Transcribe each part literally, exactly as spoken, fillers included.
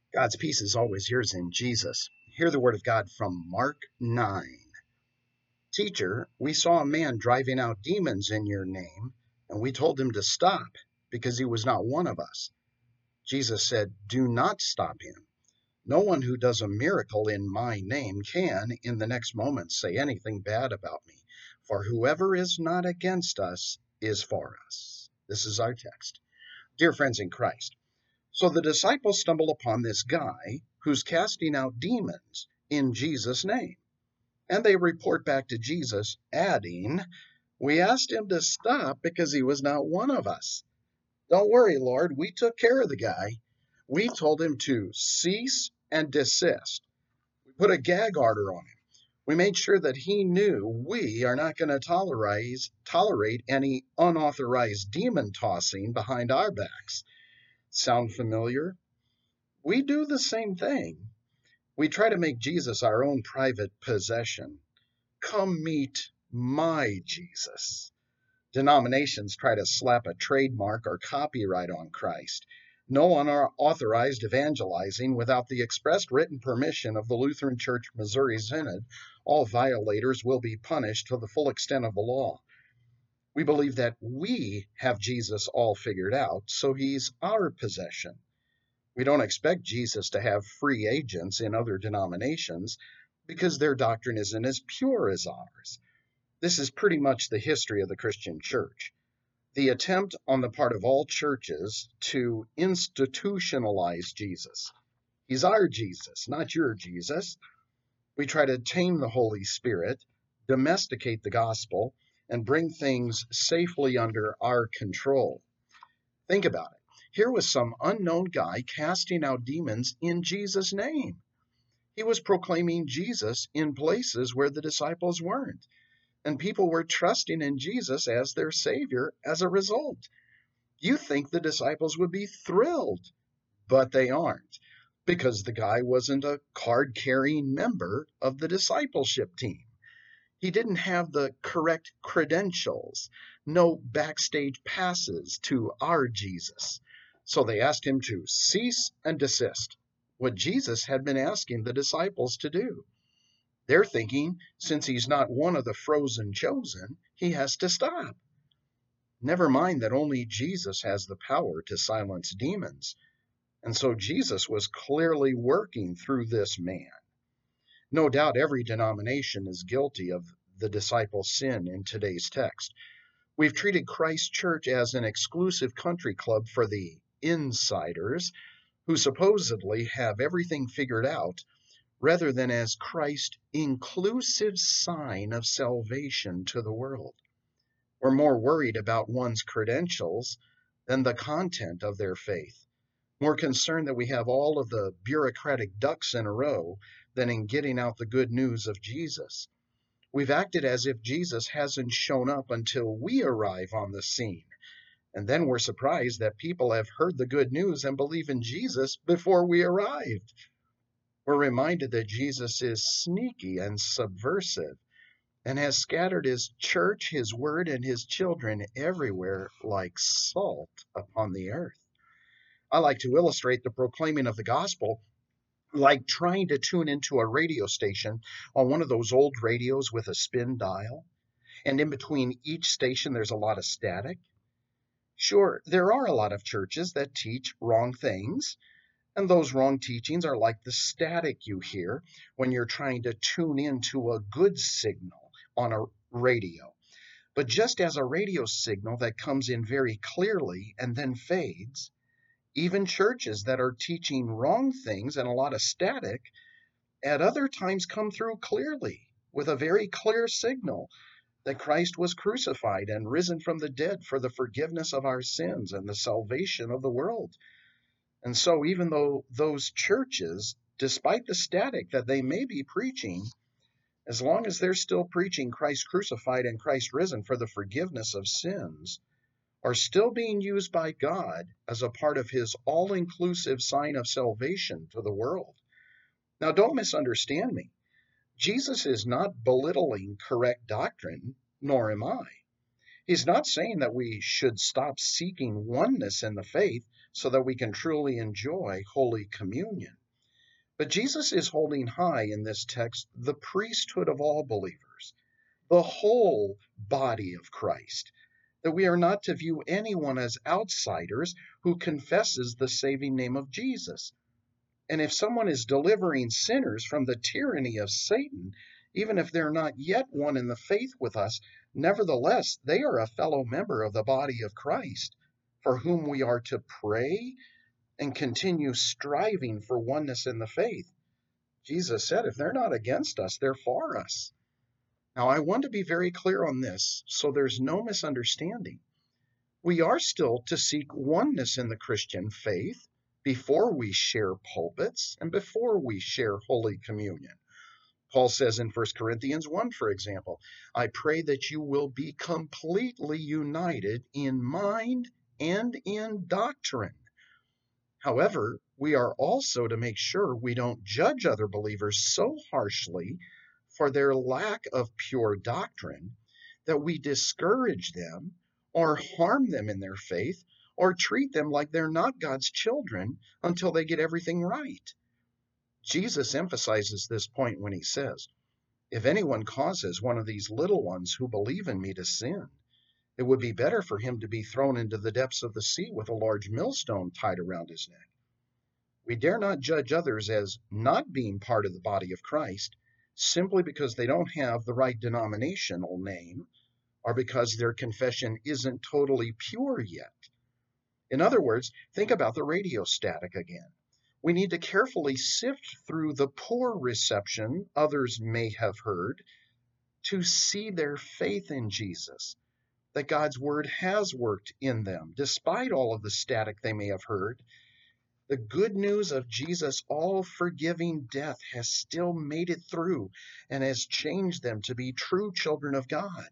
God's peace is always yours in Jesus. Hear the word of God from Mark nine. Teacher, we saw a man driving out demons in your name, and we told him to stop because he was not one of us. Jesus said, do not stop him. No one who does a miracle in my name can, in the next moment, say anything bad about me. For whoever is not against us is for us. This is our text. Dear friends in Christ, so the disciples stumble upon this guy who's casting out demons in Jesus' name. And they report back to Jesus, adding, we asked him to stop because he was not one of us. Don't worry, Lord, we took care of the guy. We told him to cease and desist. We put a gag order on him. We made sure that he knew we are not going to tolerate, tolerate any unauthorized demon tossing behind our backs. Sound familiar? We do the same thing. We try to make Jesus our own private possession. Come meet my Jesus. Denominations try to slap a trademark or copyright on Christ. No one are authorized evangelizing without the expressed written permission of the Lutheran Church Missouri Synod. All violators will be punished to the full extent of the law. We believe that we have Jesus all figured out, so he's our possession. We don't expect Jesus to have free agents in other denominations because their doctrine isn't as pure as ours. This is pretty much the history of the Christian church. The attempt on the part of all churches to institutionalize Jesus. He's our Jesus, not your Jesus. We try to tame the Holy Spirit, domesticate the gospel, and bring things safely under our control. Think about it. Here was some unknown guy casting out demons in Jesus' name. He was proclaiming Jesus in places where the disciples weren't, and people were trusting in Jesus as their Savior as a result. You think the disciples would be thrilled, but they aren't, because the guy wasn't a card-carrying member of the discipleship team. He didn't have the correct credentials, no backstage passes to our Jesus. So they asked him to cease and desist, what Jesus had been asking the disciples to do. They're thinking, since he's not one of the frozen chosen, he has to stop. Never mind that only Jesus has the power to silence demons. And so Jesus was clearly working through this man. No doubt every denomination is guilty of the disciples' sin in today's text. We've treated Christ Church as an exclusive country club for the insiders who supposedly have everything figured out, rather than as Christ's inclusive sign of salvation to the world. We're more worried about one's credentials than the content of their faith, more concerned that we have all of the bureaucratic ducks in a row than in getting out the good news of Jesus. We've acted as if Jesus hasn't shown up until we arrive on the scene. And then we're surprised that people have heard the good news and believe in Jesus before we arrived. We're reminded that Jesus is sneaky and subversive and has scattered his church, his word, and his children everywhere like salt upon the earth. I like to illustrate the proclaiming of the gospel like trying to tune into a radio station on one of those old radios with a spin dial, and in between each station there's a lot of static. Sure, there are a lot of churches that teach wrong things, and those wrong teachings are like the static you hear when you're trying to tune into a good signal on a radio. But just as a radio signal that comes in very clearly and then fades, even churches that are teaching wrong things and a lot of static at other times come through clearly with a very clear signal that Christ was crucified and risen from the dead for the forgiveness of our sins and the salvation of the world. And so even though those churches, despite the static that they may be preaching, as long as they're still preaching Christ crucified and Christ risen for the forgiveness of sins, are still being used by God as a part of his all-inclusive sign of salvation to the world. Now, don't misunderstand me. Jesus is not belittling correct doctrine, nor am I. He's not saying that we should stop seeking oneness in the faith so that we can truly enjoy Holy Communion. But Jesus is holding high in this text the priesthood of all believers, the whole body of Christ, that we are not to view anyone as outsiders who confesses the saving name of Jesus. And if someone is delivering sinners from the tyranny of Satan, even if they're not yet one in the faith with us, nevertheless, they are a fellow member of the body of Christ, for whom we are to pray and continue striving for oneness in the faith. Jesus said, if they're not against us, they're for us. Now, I want to be very clear on this so there's no misunderstanding. We are still to seek oneness in the Christian faith before we share pulpits and before we share Holy Communion. Paul says in First Corinthians one, for example, I pray that you will be completely united in mind and in doctrine. However, we are also to make sure we don't judge other believers so harshly for their lack of pure doctrine that we discourage them or harm them in their faith or treat them like they're not God's children until they get everything right. Jesus emphasizes this point when he says, if anyone causes one of these little ones who believe in me to sin, it would be better for him to be thrown into the depths of the sea with a large millstone tied around his neck. We dare not judge others as not being part of the body of Christ simply because they don't have the right denominational name or because their confession isn't totally pure yet. In other words, think about the radio static again. We need to carefully sift through the poor reception others may have heard to see their faith in Jesus, that God's word has worked in them despite all of the static they may have heard. The good news of Jesus' all-forgiving death has still made it through and has changed them to be true children of God.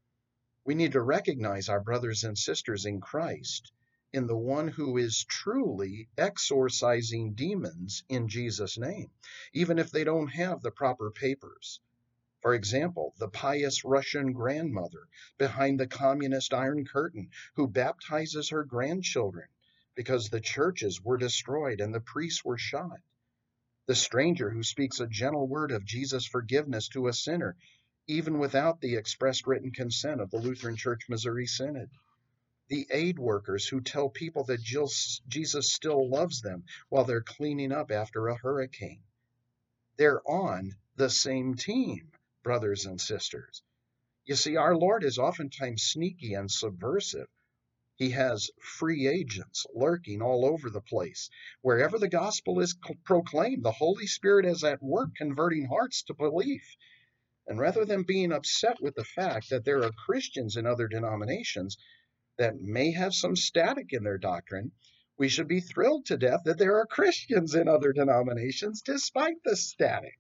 We need to recognize our brothers and sisters in Christ in the one who is truly exorcising demons in Jesus' name, even if they don't have the proper papers. For example, the pious Russian grandmother behind the communist Iron Curtain who baptizes her grandchildren because the churches were destroyed and the priests were shot. The stranger who speaks a gentle word of Jesus' forgiveness to a sinner, even without the expressed written consent of the Lutheran Church Missouri Synod. The aid workers who tell people that Jesus still loves them while they're cleaning up after a hurricane. They're on the same team, brothers and sisters. You see, our Lord is oftentimes sneaky and subversive. He has free agents lurking all over the place. Wherever the gospel is proclaimed, the Holy Spirit is at work converting hearts to belief. And rather than being upset with the fact that there are Christians in other denominations that may have some static in their doctrine, we should be thrilled to death that there are Christians in other denominations despite the static.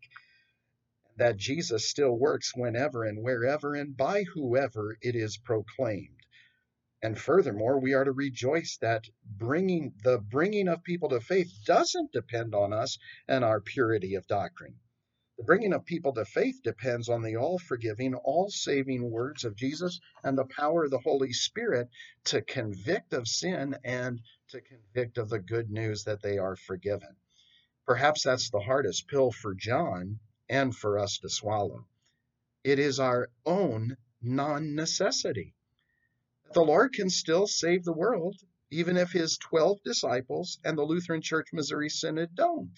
That Jesus still works whenever and wherever and by whoever it is proclaimed. And furthermore, we are to rejoice that bringing the bringing of people to faith doesn't depend on us and our purity of doctrine. The bringing of people to faith depends on the all-forgiving, all-saving words of Jesus and the power of the Holy Spirit to convict of sin and to convict of the good news that they are forgiven. Perhaps that's the hardest pill for John and for us to swallow. It is our own non-necessity. The Lord can still save the world, even if his twelve disciples and the Lutheran Church Missouri Synod don't.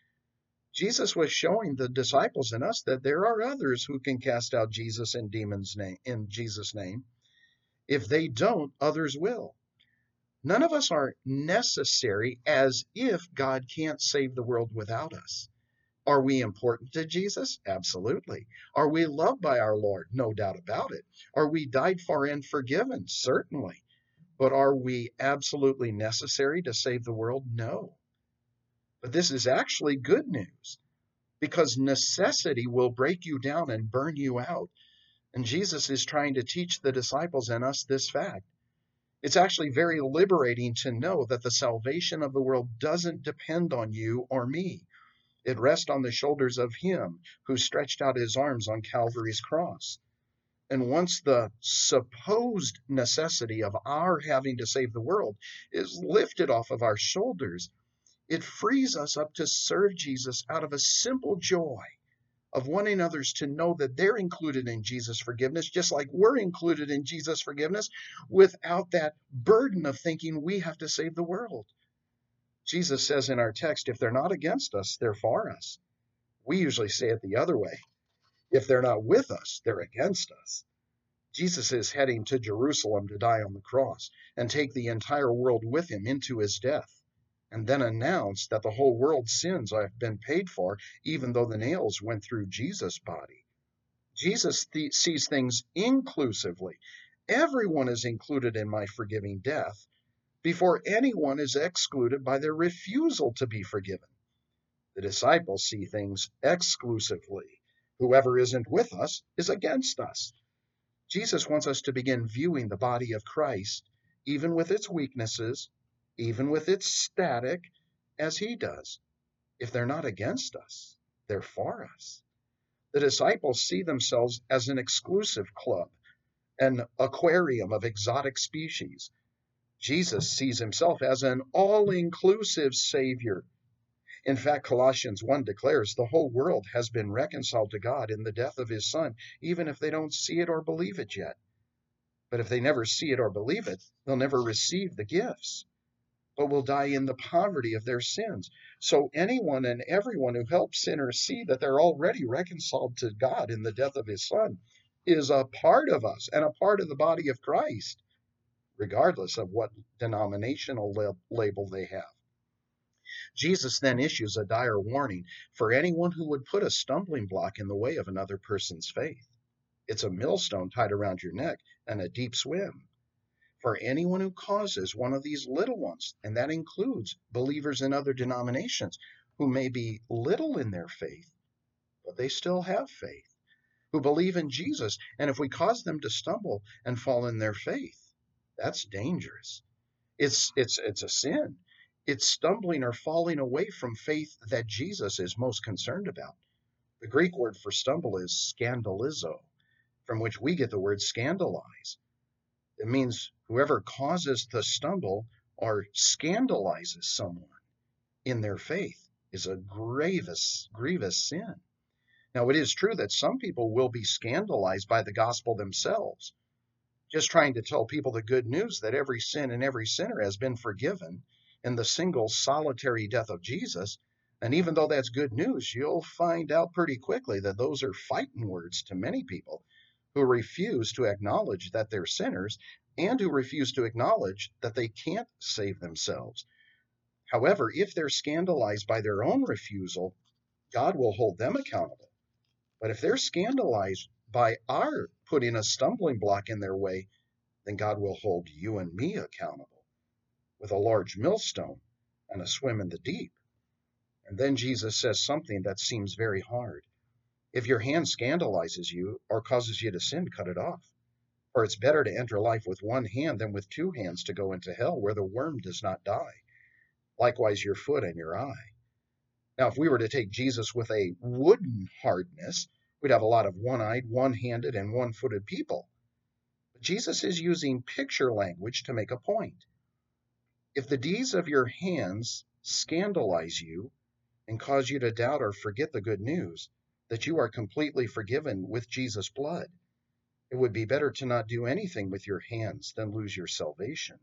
Jesus was showing the disciples and us that there are others who can cast out Jesus and demons name, in Jesus' name. If they don't, others will. None of us are necessary as if God can't save the world without us. Are we important to Jesus? Absolutely. Are we loved by our Lord? No doubt about it. Are we died for and forgiven? Certainly. But are we absolutely necessary to save the world? No. But this is actually good news, because necessity will break you down and burn you out. And Jesus is trying to teach the disciples and us this fact. It's actually very liberating to know that the salvation of the world doesn't depend on you or me. It rests on the shoulders of him who stretched out his arms on Calvary's cross. And once the supposed necessity of our having to save the world is lifted off of our shoulders, It frees us up to serve Jesus out of a simple joy of wanting others to know that they're included in Jesus' forgiveness, just like we're included in Jesus' forgiveness, without that burden of thinking we have to save the world. Jesus says in our text, if they're not against us, they're for us. We usually say it the other way. If they're not with us, they're against us. Jesus is heading to Jerusalem to die on the cross and take the entire world with him into his death, and then announce that the whole world's sins have been paid for, even though the nails went through Jesus' body. Jesus th- sees things inclusively. Everyone is included in my forgiving death before anyone is excluded by their refusal to be forgiven. The disciples see things exclusively. Whoever isn't with us is against us. Jesus wants us to begin viewing the body of Christ, even with its weaknesses, even with its static, as he does. If they're not against us, they're for us. The disciples see themselves as an exclusive club, an aquarium of exotic species. Jesus sees himself as an all-inclusive Savior. In fact, Colossians one declares the whole world has been reconciled to God in the death of his Son, even if they don't see it or believe it yet. But if they never see it or believe it, they'll never receive the gifts, but will die in the poverty of their sins. So anyone and everyone who helps sinners see that they're already reconciled to God in the death of his Son is a part of us and a part of the body of Christ, regardless of what denominational lab- label they have. Jesus then issues a dire warning for anyone who would put a stumbling block in the way of another person's faith. It's a millstone tied around your neck and a deep swim. For anyone who causes one of these little ones, and that includes believers in other denominations who may be little in their faith, but they still have faith, who believe in Jesus, and if we cause them to stumble and fall in their faith, that's dangerous. It's it's it's a sin. It's stumbling or falling away from faith that Jesus is most concerned about. The Greek word for stumble is scandalizo, from which we get the word scandalize. It means whoever causes the stumble or scandalizes someone in their faith is a grievous, grievous sin. Now, it is true that some people will be scandalized by the gospel themselves, just trying to tell people the good news that every sin and every sinner has been forgiven in the single solitary death of Jesus. And even though that's good news, you'll find out pretty quickly that those are fighting words to many people who refuse to acknowledge that they're sinners and who refuse to acknowledge that they can't save themselves. However, if they're scandalized by their own refusal, God will hold them accountable. But if they're scandalized by our putting a stumbling block in their way, then God will hold you and me accountable with a large millstone and a swim in the deep. And then Jesus says something that seems very hard. If your hand scandalizes you or causes you to sin, cut it off. For it's better to enter life with one hand than with two hands to go into hell, where the worm does not die. Likewise, your foot and your eye. Now, if we were to take Jesus with a wooden hardness, we'd have a lot of one-eyed, one-handed, and one-footed people. But Jesus is using picture language to make a point. If the deeds of your hands scandalize you and cause you to doubt or forget the good news that you are completely forgiven with Jesus' blood, it would be better to not do anything with your hands than lose your salvation.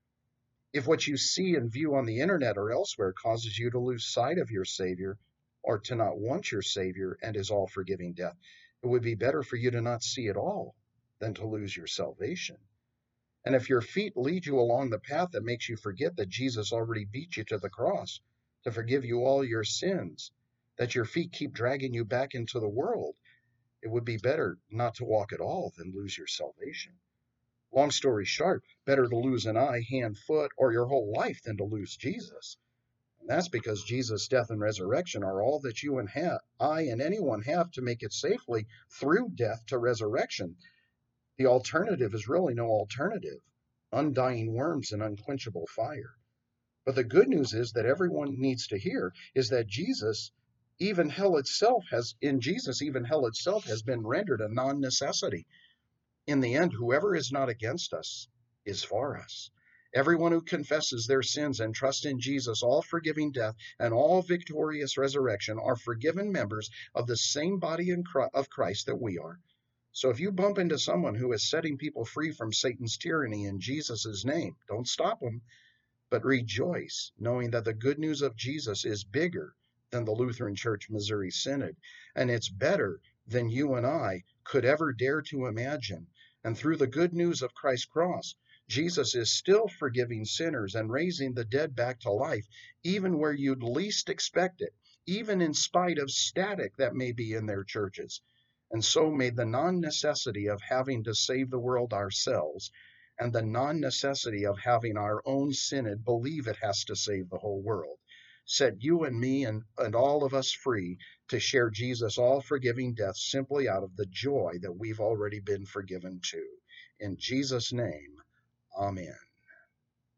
If what you see and view on the internet or elsewhere causes you to lose sight of your Savior or to not want your Savior and his all-forgiving death, it would be better for you to not see it all than to lose your salvation. And if your feet lead you along the path that makes you forget that Jesus already beat you to the cross to forgive you all your sins, that your feet keep dragging you back into the world, it would be better not to walk at all than lose your salvation. Long story short, better to lose an eye, hand, foot, or your whole life than to lose Jesus. And that's because Jesus' death and resurrection are all that you and ha- I and anyone have to make it safely through death to resurrection. The alternative is really no alternative: undying worms and unquenchable fire. But the good news is that everyone needs to hear is that Jesus, even hell itself has, in Jesus, even hell itself has been rendered a non-necessity. In the end, whoever is not against us is for us. Everyone who confesses their sins and trusts in Jesus' all forgiving death and all victorious resurrection are forgiven members of the same body of Christ that we are. So if you bump into someone who is setting people free from Satan's tyranny in Jesus' name, don't stop them, but rejoice, knowing that the good news of Jesus is bigger than the Lutheran Church Missouri Synod, and it's better than you and I could ever dare to imagine. And through the good news of Christ's cross, Jesus is still forgiving sinners and raising the dead back to life, even where you'd least expect it, even in spite of static that may be in their churches. And so may the non-necessity of having to save the world ourselves and the non-necessity of having our own synod believe it has to save the whole world set you and me and, and all of us free to share Jesus' all-forgiving death simply out of the joy that we've already been forgiven too. In Jesus' name, amen.